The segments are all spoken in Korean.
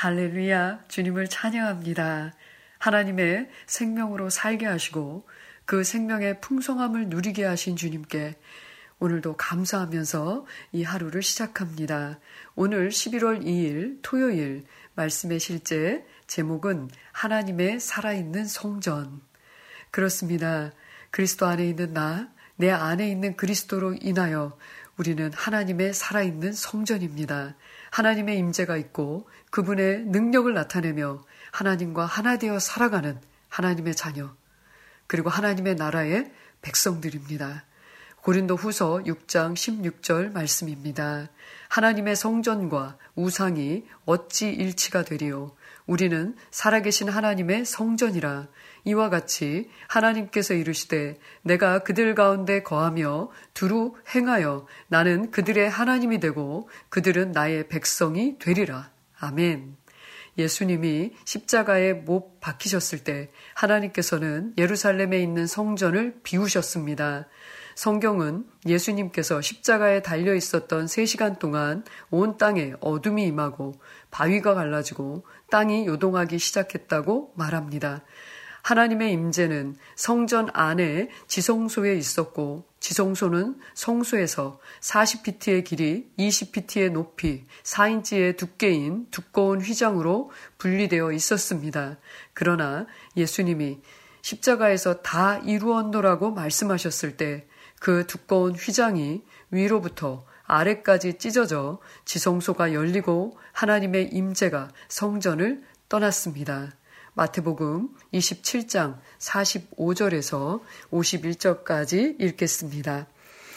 할렐루야, 주님을 찬양합니다. 하나님의 생명으로 살게 하시고 그 생명의 풍성함을 누리게 하신 주님께 오늘도 감사하면서 이 하루를 시작합니다. 오늘 11월 2일 토요일 말씀의 실제 제목은 하나님의 살아있는 성전. 그렇습니다. 그리스도 안에 있는 나, 내 안에 있는 그리스도로 인하여 우리는 하나님의 살아있는 성전입니다. 하나님의 임재가 있고 그분의 능력을 나타내며 하나님과 하나 되어 살아가는 하나님의 자녀, 그리고 하나님의 나라의 백성들입니다. 고린도 후서 6장 16절 말씀입니다. 하나님의 성전과 우상이 어찌 일치가 되리요. 우리는 살아계신 하나님의 성전이라. 이와 같이 하나님께서 이르시되 내가 그들 가운데 거하며 두루 행하여 나는 그들의 하나님이 되고 그들은 나의 백성이 되리라. 아멘. 예수님이 십자가에 못 박히셨을 때 하나님께서는 예루살렘에 있는 성전을 비우셨습니다. 성경은 예수님께서 십자가에 달려 있었던 3시간 동안 온 땅에 어둠이 임하고 바위가 갈라지고 땅이 요동하기 시작했다고 말합니다. 하나님의 임재는 성전 안에 지성소에 있었고 지성소는 성소에서 40피트의 길이 20피트의 높이 4인치의 두께인 두꺼운 휘장으로 분리되어 있었습니다. 그러나 예수님이 십자가에서 다 이루었노라고 말씀하셨을 때 그 두꺼운 휘장이 위로부터 아래까지 찢어져 지성소가 열리고 하나님의 임재가 성전을 떠났습니다. 마태복음 27장 45절에서 51절까지 읽겠습니다.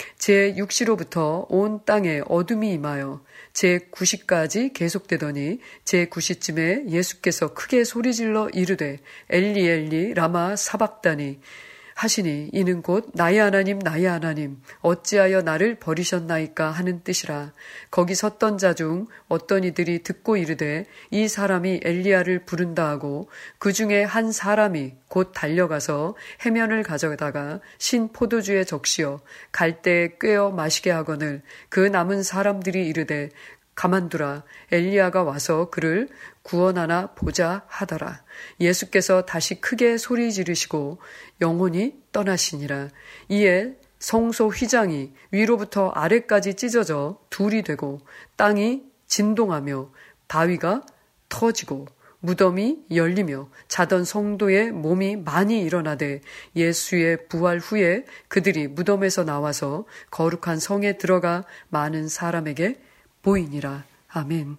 제6시로부터 온 땅에 어둠이 임하여 제9시까지 계속되더니 제9시쯤에 예수께서 크게 소리질러 이르되 엘리 엘리 라마 사박다니 하시니 이는 곧 나의 하나님 나의 하나님 어찌하여 나를 버리셨나이까 하는 뜻이라. 거기 섰던 자 중 어떤 이들이 듣고 이르되 이 사람이 엘리야를 부른다 하고 그 중에 한 사람이 곧 달려가서 해면을 가져다가 신 포도주에 적시어 갈대에 꿰어 마시게 하거늘 그 남은 사람들이 이르되 가만두라 엘리야가 와서 그를 구원하나 보자 하더라. 예수께서 다시 크게 소리 지르시고 영혼이 떠나시니라. 이에 성소 휘장이 위로부터 아래까지 찢어져 둘이 되고 땅이 진동하며 바위가 터지고 무덤이 열리며 자던 성도의 몸이 많이 일어나되 예수의 부활 후에 그들이 무덤에서 나와서 거룩한 성에 들어가 많은 사람에게 보이니라. 아멘.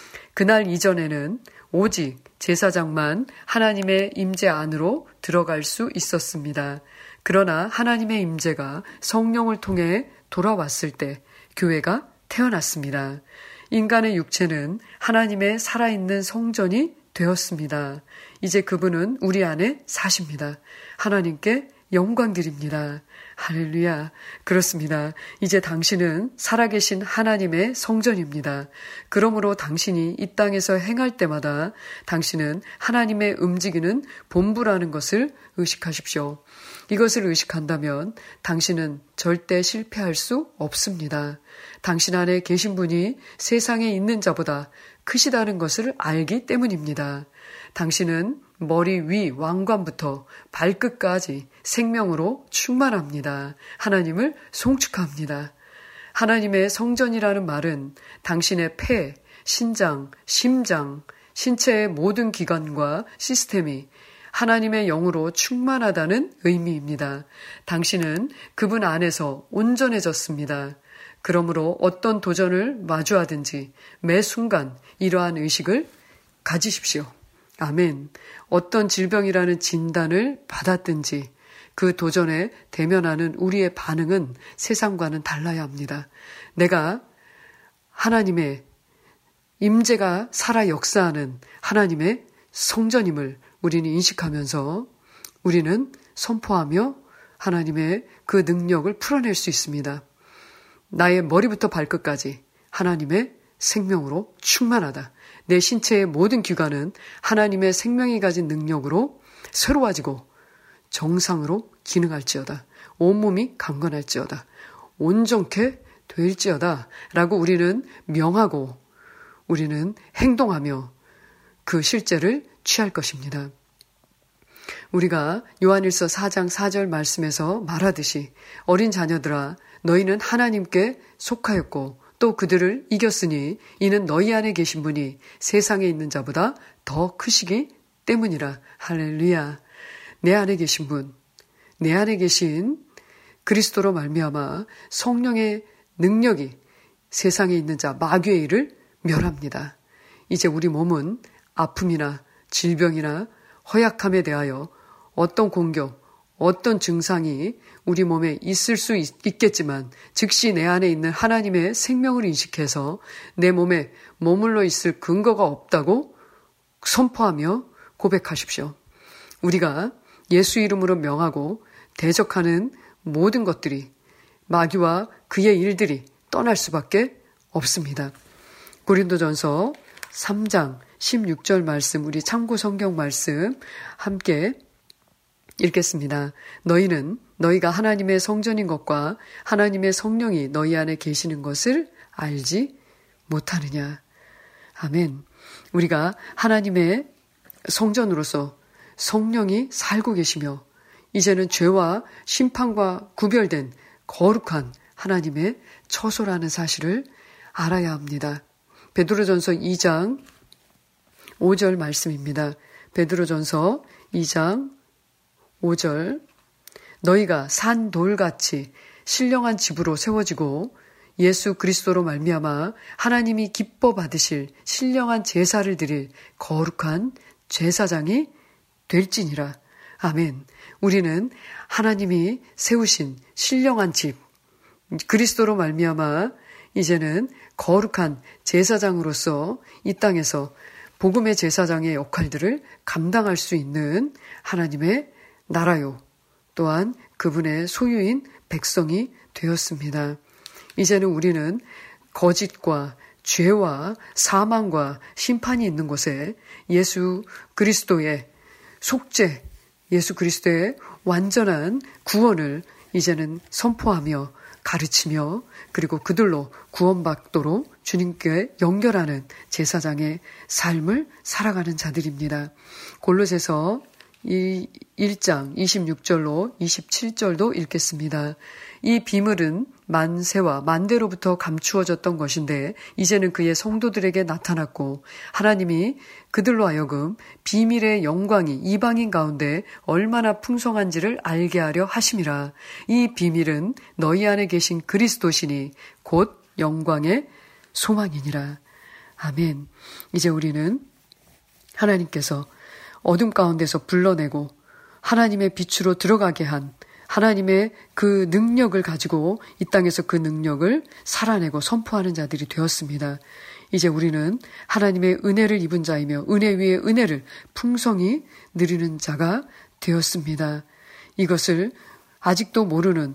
그날 이전에는 오직 제사장만 하나님의 임재 안으로 들어갈 수 있었습니다. 그러나 하나님의 임재가 성령을 통해 돌아왔을 때 교회가 태어났습니다. 인간의 육체는 하나님의 살아있는 성전이 되었습니다. 이제 그분은 우리 안에 사십니다. 하나님께 영광 드립니다. 할렐루야. 그렇습니다. 이제 당신은 살아계신 하나님의 성전입니다. 그러므로 당신이 이 땅에서 행할 때마다 당신은 하나님의 움직이는 본부라는 것을 의식하십시오. 이것을 의식한다면 당신은 절대 실패할 수 없습니다. 당신 안에 계신 분이 세상에 있는 자보다 크시다는 것을 알기 때문입니다. 당신은 머리 위 왕관부터 발끝까지 생명으로 충만합니다. 하나님을 송축합니다. 하나님의 성전이라는 말은 당신의 폐, 신장, 심장, 신체의 모든 기관과 시스템이 하나님의 영으로 충만하다는 의미입니다. 당신은 그분 안에서 온전해졌습니다. 그러므로 어떤 도전을 마주하든지 매 순간 이러한 의식을 가지십시오. 아멘. 어떤 질병이라는 진단을 받았든지 그 도전에 대면하는 우리의 반응은 세상과는 달라야 합니다. 내가 하나님의 임재가 살아 역사하는 하나님의 성전임을 우리는 인식하면서 우리는 선포하며 하나님의 그 능력을 풀어낼 수 있습니다. 나의 머리부터 발끝까지 하나님의 생명으로 충만하다. 내 신체의 모든 기관은 하나님의 생명이 가진 능력으로 새로워지고 정상으로 기능할지어다. 온몸이 강건할지어다. 온전케 될지어다. 라고 우리는 명하고 우리는 행동하며 그 실제를 취할 것입니다. 우리가 요한일서 4장 4절 말씀에서 말하듯이 어린 자녀들아 너희는 하나님께 속하였고 또 그들을 이겼으니 이는 너희 안에 계신 분이 세상에 있는 자보다 더 크시기 때문이라. 할렐루야. 내 안에 계신 분, 내 안에 계신 그리스도로 말미암아 성령의 능력이 세상에 있는 자 마귀의 일을 멸합니다. 이제 우리 몸은 아픔이나 질병이나 허약함에 대하여 어떤 공격, 어떤 증상이 우리 몸에 있을 수 있겠지만 즉시 내 안에 있는 하나님의 생명을 인식해서 내 몸에 머물러 있을 근거가 없다고 선포하며 고백하십시오. 우리가 예수 이름으로 명하고 대적하는 모든 것들이 마귀와 그의 일들이 떠날 수밖에 없습니다. 고린도전서 3장 16절 말씀, 우리 참고 성경 말씀 함께 읽겠습니다. 너희는 너희가 하나님의 성전인 것과 하나님의 성령이 너희 안에 계시는 것을 알지 못하느냐. 아멘. 우리가 하나님의 성전으로서 성령이 살고 계시며 이제는 죄와 심판과 구별된 거룩한 하나님의 처소라는 사실을 알아야 합니다. 베드로전서 2장 5절 말씀입니다. 베드로전서 2장 5절 너희가 산 돌같이 신령한 집으로 세워지고 예수 그리스도로 말미암아 하나님이 기뻐 받으실 신령한 제사를 드릴 거룩한 제사장이 될지니라. 아멘. 우리는 하나님이 세우신 신령한 집 그리스도로 말미암아 이제는 거룩한 제사장으로서 이 땅에서 복음의 제사장의 역할들을 감당할 수 있는 하나님의 나라요. 또한 그분의 소유인 백성이 되었습니다. 이제는 우리는 거짓과 죄와 사망과 심판이 있는 곳에 예수 그리스도의 속죄, 예수 그리스도의 완전한 구원을 이제는 선포하며 가르치며 그리고 그들로 구원받도록 주님께 연결하는 제사장의 삶을 살아가는 자들입니다. 골로새서 1장 26절로 27절도 읽겠습니다. 이 비밀은 만세와 만대로부터 감추어졌던 것인데 이제는 그의 성도들에게 나타났고 하나님이 그들로 하여금 비밀의 영광이 이방인 가운데 얼마나 풍성한지를 알게 하려 하심이라. 이 비밀은 너희 안에 계신 그리스도시니 곧 영광의 소망이니라. 아멘. 이제 우리는 하나님께서 어둠 가운데서 불러내고 하나님의 빛으로 들어가게 한 하나님의 그 능력을 가지고 이 땅에서 그 능력을 살아내고 선포하는 자들이 되었습니다. 이제 우리는 하나님의 은혜를 입은 자이며 은혜 위에 은혜를 풍성히 누리는 자가 되었습니다. 이것을 아직도 모르는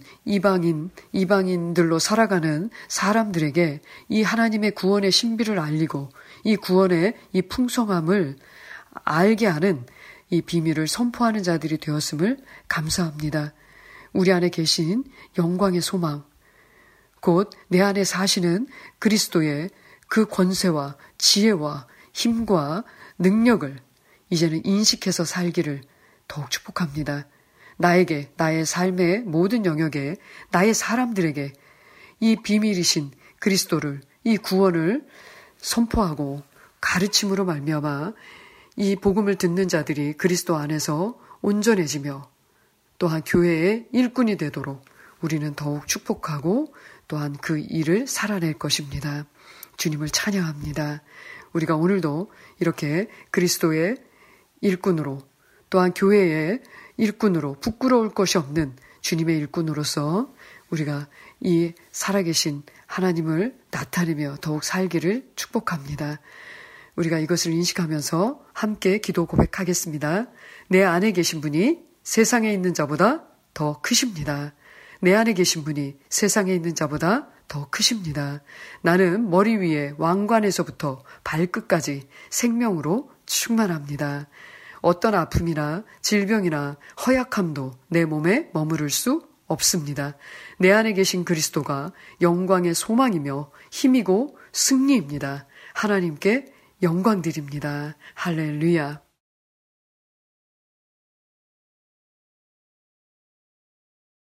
이방인들로 살아가는 사람들에게 이 하나님의 구원의 신비를 알리고 이 구원의 이 풍성함을 알게 하는 이 비밀을 선포하는 자들이 되었음을 감사합니다. 우리 안에 계신 영광의 소망, 곧 내 안에 사시는 그리스도의 그 권세와 지혜와 힘과 능력을 이제는 인식해서 살기를 더욱 축복합니다. 나에게, 나의 삶의 모든 영역에, 나의 사람들에게 이 비밀이신 그리스도를, 이 구원을 선포하고 가르침으로 말미암아 이 복음을 듣는 자들이 그리스도 안에서 온전해지며 또한 교회의 일꾼이 되도록 우리는 더욱 축복하고 또한 그 일을 살아낼 것입니다. 주님을 찬양합니다. 우리가 오늘도 이렇게 그리스도의 일꾼으로 또한 교회의 일꾼으로 부끄러울 것이 없는 주님의 일꾼으로서 우리가 이 살아계신 하나님을 나타내며 더욱 살기를 축복합니다. 우리가 이것을 인식하면서 함께 기도 고백하겠습니다. 내 안에 계신 분이 세상에 있는 자보다 더 크십니다. 내 안에 계신 분이 세상에 있는 자보다 더 크십니다. 나는 머리 위에 왕관에서부터 발끝까지 생명으로 충만합니다. 어떤 아픔이나 질병이나 허약함도 내 몸에 머무를 수 없습니다. 내 안에 계신 그리스도가 영광의 소망이며 힘이고 승리입니다. 하나님께 영광 드립니다. 할렐루야.